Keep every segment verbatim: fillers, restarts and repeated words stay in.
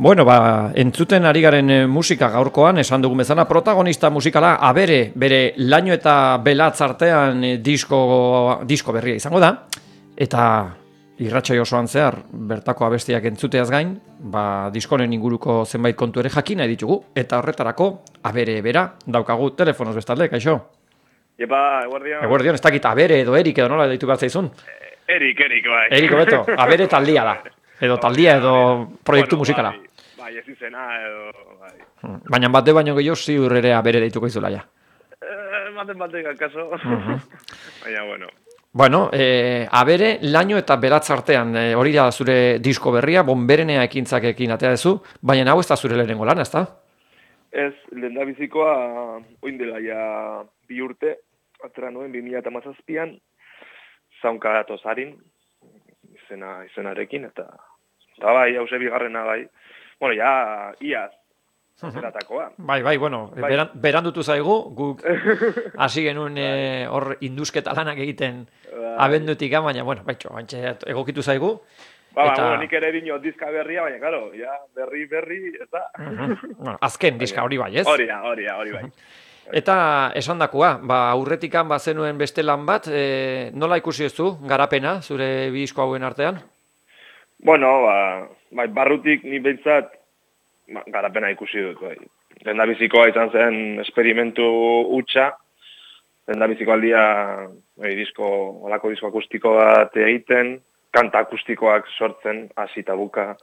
Bueno, ba, entzuten ari garen eh, musika gaurkoan, esan dugun bezala, protagonista musikala abere, bere laino eta belatz artean eh, disko, disko berria izango da, eta irratsai osoan zehar, bertako abestiak entzuteaz gain, ba, diskonen inguruko zenbait kontu ere jakina ditugu, eta horretarako, abere bera, daukagu telefonoz bestalde, kaixo? Epa, eguerdion. Eguerdion, ez dakit abere edo erik edo nola deitu behar zaizun? Erik, Erik, bai. Erik hobeto, abere taldia da. Edo taldia edo proiektu bueno, musikala. Bai, bai, ez izena edo... Bai. Baina bate baino gehiago ziur ere abere deituko izula ja. Eh, maten batek akaso. Uh-huh. Baina, bueno. Bueno, eh, abere, laino eta belatz artean, eh, hori da zure disko berria, bonberenea ekintzakekin atea dezu, baina hau ez da zure lehenengo lana, ez da? Ez, lehendabizikoa oindela ja bi urte, atera nuen, bi mila hamazazpian, zaunka datozarin, izena, izenarekin, eta, eta bai, hause bigarrena bai, bueno, ja, iaz, ateratakoa. Bai, bai, bueno, Bai. beran, berandutu zaigu, guk hasi genuen eh, hor indusketa lanak egiten Bai. abendutik, baina, bueno, baitxo, bantxe egokitu zaigu. Ba, eta... bueno, nik ere dino dizka berria, baina, karo, ja, berri, berri, eta... Uh-huh. Bueno, azken diska hori bai, ez? Hori da, hori da, hori bai. Eta esandakoa, ba, aurretikan bazenuen beste lan bat, e, nola ikusi ez du, garapena, zure bi disko hauen artean? Bueno, ba, bai, barrutik ni behintzat ba, garapena ikusi dut, bai. Lehendabizikoa izan zen esperimentu hutsa, lehendabiziko aldia bai, disko, olako disko akustiko bat egiten, kanta akustikoak sortzen, hasi eta buka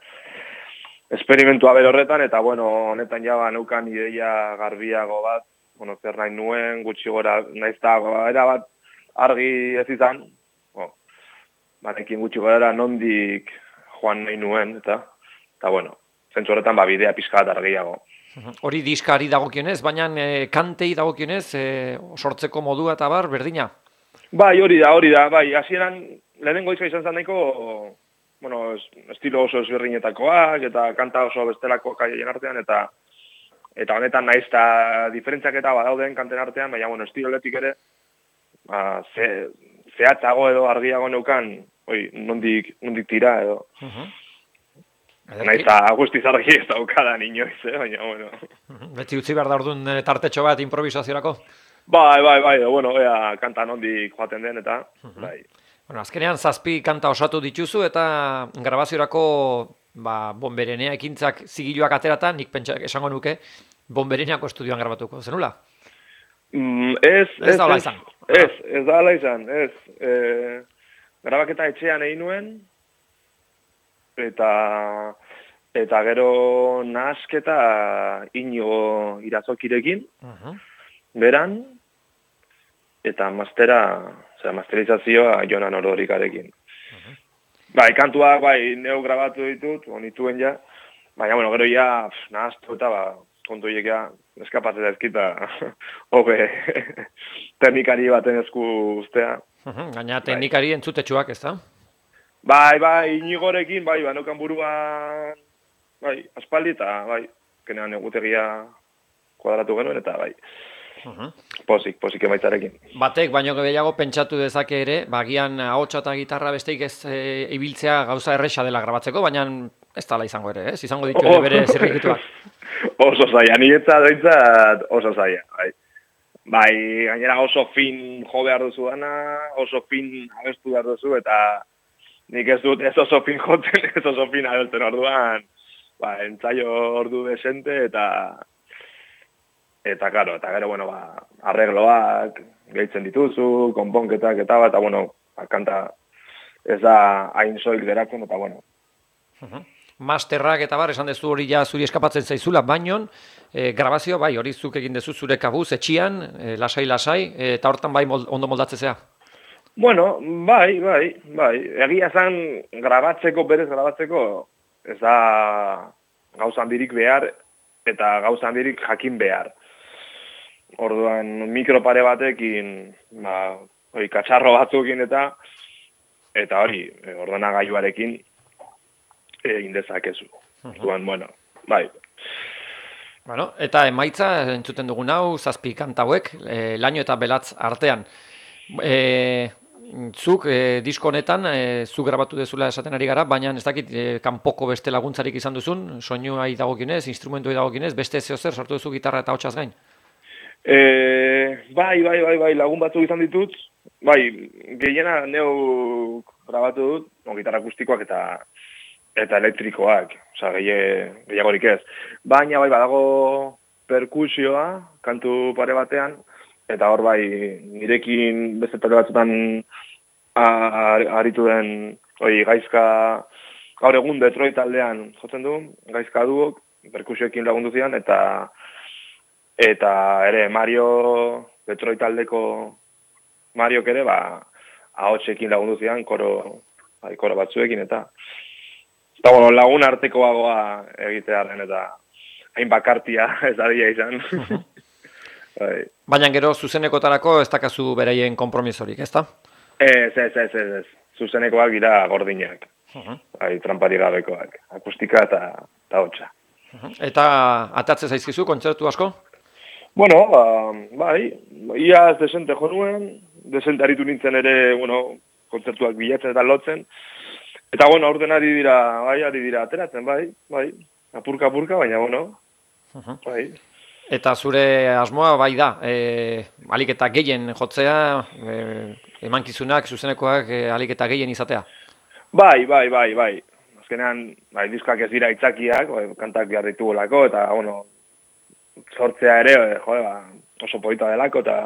esperimentua bere horretan, eta bueno, honetan jaba neukan ideia garbiago bat, bueno, zer nahi nuen, gutxi gora, nahiz eta era bat argi ez izan, oh, banekin gutxi gora nondik joan nahi nuen, eta, eta bueno, zentzu horretan ba, bidea pixka bat argiago. Hori diskari dagokionez, baina e, kantei dagokionez, e, sortzeko modua eta bar, berdina? Bai, hori da, hori da, bai, hasieran lehenengo diska izan zen nahiko, bueno, estilo oso ezberdinetakoak, eta kanta oso bestelako kaien artean, eta eta honetan naiz eta diferentziak eta badauden kanten artean, baina, bueno, estiloletik ere, ba, ze, zehatzago edo argiago neukan, oi, nondik, nondik tira edo. Uh-huh. Naiz eta guztiz argi ez daukadan inoiz, eh? Baina, bueno. Uh-huh. Beti utzi behar da orduan tartetxo bat improvisaziorako? Bai, bai, bai, bueno, ea, kanta nondik joaten den, eta, uh-huh. bai. Bueno, azkenean zazpi kanta osatu dituzu, eta grabaziorako ba, bonberenea ekintzak zigiluak ateratan, nik pentsa esango nuke, bonbereneako estudioan grabatuko zenula? Mm, ez, ez, ez da hala izan. Ez, ez da hala izan, ez. E, grabaketa etxean egin nuen, eta, eta gero nahasketa Inigo Irazokirekin, uh-huh. beran, eta mastera, osea, masterizazioa Jonan Ororikarekin. Bai, kantuak, bai, neu grabatu ditut, onituen ja, baina, bueno, gero ja, nahaztu eta, ba, kontu hiek ja, eskapatzen ezkita, hobe, teknikari baten esku ustea. Uh-huh, gaina teknikari bai. Entzutetxuak, ez da? Bai, bai, Inigorekin, bai, ba, neukan buruan, bai, aspaldi eta, bai, kenean egutegia kuadratu genuen, eta, bai, uh-huh. Pozik, pozik emaitzarekin. Batek, baino gehiago pentsatu dezake ere, bagian ahotsa eta gitarra besteik ez e, ibiltzea gauza erresa dela grabatzeko, baina ez dala izango ere, ez? Izango ditu ere bere zirrikituak. Oso zaila, niretzat doitzat oso zaila, bai. Bai, gainera oso fin jo behar duzu dana, oso fin abestu behar duzu, eta nik ez dut ez oso fin joten, ez oso fin abelten orduan, ba, entzaio ordu desente, eta Eta, karo, eta gero, bueno, ba, arregloak gehitzen dituzu, konponketak eta bat, eta, bueno, ba, kanta ez da hain soil geratzen, eta, bueno. Uh-huh. Masterrak eta bar, esan dezu hori ja zuri eskapatzen zaizula, baino, e, grabazio, bai, hori zuk egin dezu zure kabuz, etxian, e, lasai-lasai, e, eta hortan bai mold, ondo moldatzea. Bueno, bai, bai, bai. Egia zan, grabatzeko, berez grabatzeko, ez da gauza handirik behar, eta gauza handirik jakin behar. Orduan, mikropare batekin, ba, hori, katxarro batzukin eta, eta hori, ordenagailuarekin egin dezakezu. Orduan, bueno, bai. Bueno, eta emaitza, entzuten dugun hau, zazpi kanta hauek, e, laino eta belatz artean. E, zuk e, disko honetan, e, zu grabatu dezula esaten ari gara, baina ez dakit e, kanpoko beste laguntzarik izan duzun, soinuai dagokinez, instrumentuai dagokinez, beste zeo zer sartu duzu gitarra eta hotsaz gain? E, bai, bai, bai, bai, lagun batzuk izan ditut, bai, gehiena neu grabatu dut, no, gitarra akustikoak eta eta elektrikoak, osea, gehiagorik ez. Baina, bai, badago perkusioa, kantu pare batean, eta hor bai, nirekin beste pare batzutan aritu den, oi, gaizka, gaur egun Detroit taldean jotzen du, gaizka duok, perkusioekin lagundu zian, eta eta ere Mario, Detroit taldeko Mariok ere, ba, ahotsekin lagundu zian, koro, bai, koro batzuekin, eta eta bueno, lagun artekoagoa egitearen, eta hain bakartia ez adia izan. Bai. Baina gero zuzenekotarako ez dakazu beraien konpromisorik, ezta? Ez, ez, ez, ez, ez. Zuzenekoak dira gordinak. Uh-huh. Bai, trampari gabekoak. Akustika eta, eta hotxa. Uh-huh. Eta atatze zaizkizu, kontzertu asko? Bueno, ba, bai, iaz desente jo nuen, desente aritu nintzen ere, bueno, kontzertuak bilatzen eta lotzen. Eta, bueno, aurten ari dira, bai, ari dira ateratzen, bai, bai, apurka-apurka, baina, bueno, uh-huh. Bai. Eta zure asmoa bai da, e, alik eta gehien jotzea, e, emankizunak, zuzenekoak, e, alik eta gehien izatea? Bai, bai, bai, bai. Azkenean, bai, diskoak ez dira aitzakiak, bai, kantak behar ditugulako, eta, bueno, sortzea ere, jode, ba, oso polita delako, eta,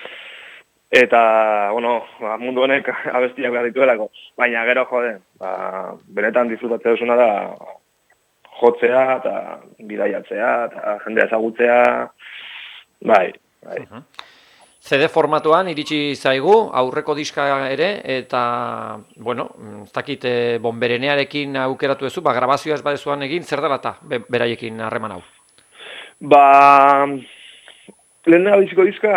eta, bueno, ba, mundu honek abestiak behar dituelako. Baina gero, jode, ba, benetan disfrutatzea duzuna da, jotzea eta bidaiatzea eta jendea ezagutzea, bai, bai. Uh-huh. C D formatuan iritsi zaigu, aurreko diska ere, eta, bueno, ez dakit Bonberenearekin aukeratu duzu, ba, grabazioa ez badezuan egin, zer dela eta beraiekin harreman hau? Ba, lehen biziko diska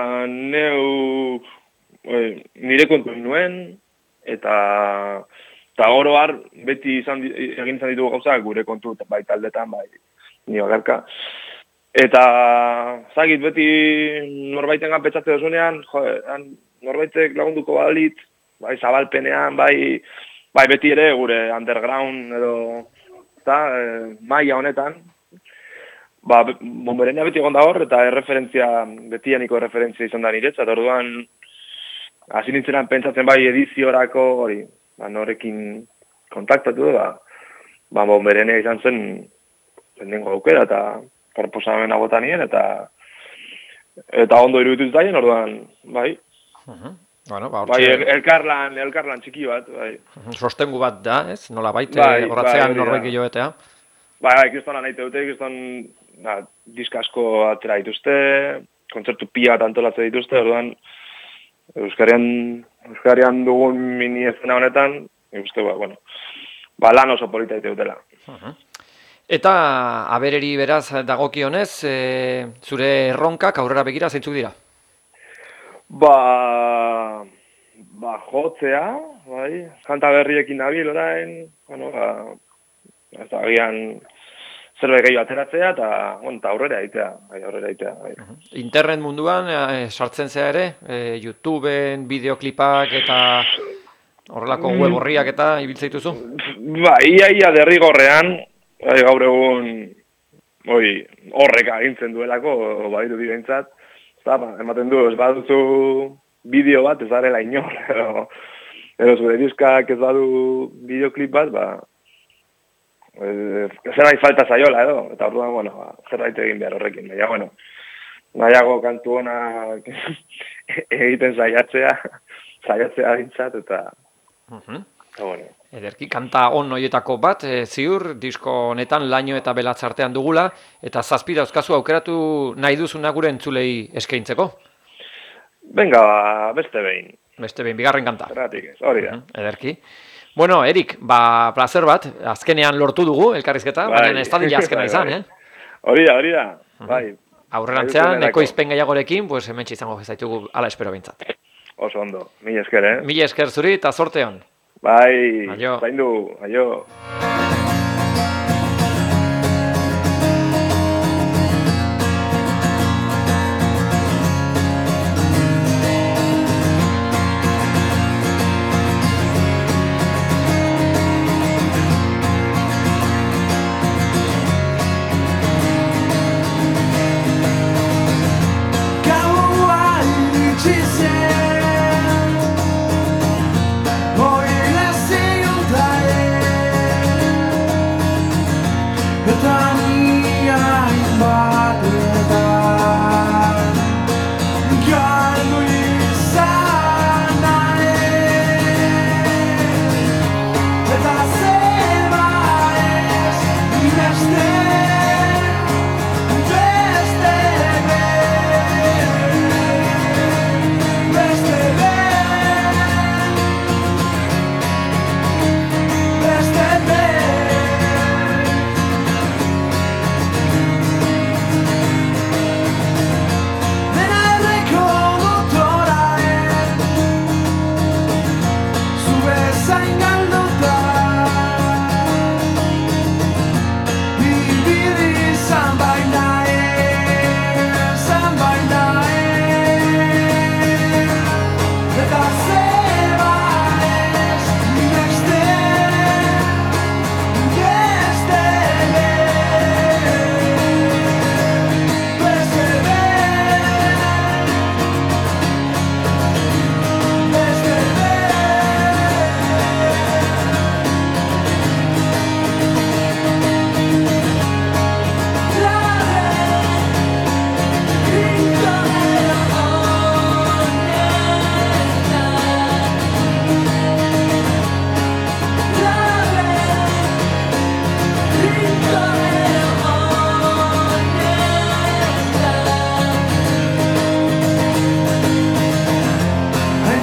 neu e, nire kontu nuen, eta eta oro har beti izan, egin izan ditugu gauzak gure kontu bai taldetan, bai ni bakarka. Eta zagit beti norbaiten ganpetxatze dozunean, jo, norbaitek lagunduko balit, bai zabalpenean, bai, bai beti ere gure underground edo eta e, maila honetan. Ba, Bonberenea beti egon da hor, eta erreferentzia, betianiko erreferentzia izan da niretzat, orduan hasi nintzenan pentsatzen bai ediziorako hori, ba, norekin kontaktatu, ba, ba Bonberenea izan zen lehenengo aukera, eta proposamena bota nien, eta eta ondo iruditu zaien, orduan, bai. Uh-huh. Bueno, ba, bai, el, elkarlan, elkarlan txiki bat, bai. Sostengu bat da, ez? Nola baite, bai, horratzean bai, norbeki joetea. Bai, bai, kristona nahi teute, kriston na, diska asko atera dituzte, kontzertu pia bat antolatzen dituzte, orduan, Euskarian, Euskarian dugun mini ezena honetan, uste, ba, bueno, ba, lan oso polita dutela. Uh-huh. Eta abereri beraz dagokionez, e, zure erronkak aurrera begira zeintzuk dira? Ba, ba jotzea, bai, kanta berriekin nabil orain, bueno, ba, ez da, agian zerbait gehiago ateratzea, eta, bueno, eta aurrera egitea, bai, aurrera egitea, bai. Uh-huh. Internet munduan, e, sartzen zea ere, e, YouTubeen, bideoklipak eta horrelako mm. web horriak eta ibiltzeituzu? Ba, ia, ia derrigorrean, bai, gaur egun, oi, horrek agintzen duelako, badiru direntzat, ba, ematen du, ez baduzu bideo bat, ez darela inor, edo, edo zure diskak ez badu bideoklip bat, ba, zerbait falta zaiola, edo, eta orduan, bueno, ba, zerbait egin behar horrekin, baina, bueno, nahiago kantu hona egiten saiatzea, saiatzea dintzat, eta, uh-huh. eta, bueno. Ederki, kanta on horietako bat, e, ziur, disko honetan laino eta belatzartean dugula, eta zazpi dauzkazu aukeratu nahi duzuna gure entzulei eskaintzeko? Venga, beste behin. Beste behin, bigarren kanta. Zerratik ez, hori da. Uh-huh, ederki. Bueno, Erik, ba, placer bat, azkenean lortu dugu elkarrizketa, bai. Baina ez da dira azkena izan, bai, bai. eh? Hori da, hori da, uh-huh. bai. Aurrerantzean, ekoizpen gehiagorekin, pues hemen txizango zaitugu ala espero bintzat. Oso ondo, mila esker, eh? Mila esker zuri eta zorte hon. Bai, aio. Zaindu, aio.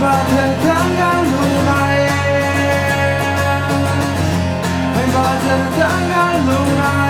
batetan galdu nahi, hain batetan galdu nahi.